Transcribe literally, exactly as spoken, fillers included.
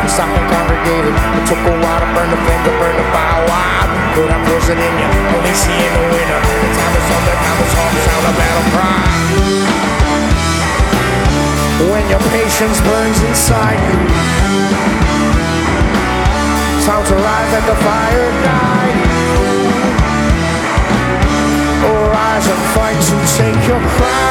stopped and congregated. It took a while to burn the flame, to burn the fire wild. Put I force it in you, only seeing the winner. The time is up, the time is home, sound a battle cry. When your patience burns inside you, time to rise, let the fire guide you. Oh, rise and fight to take your crown.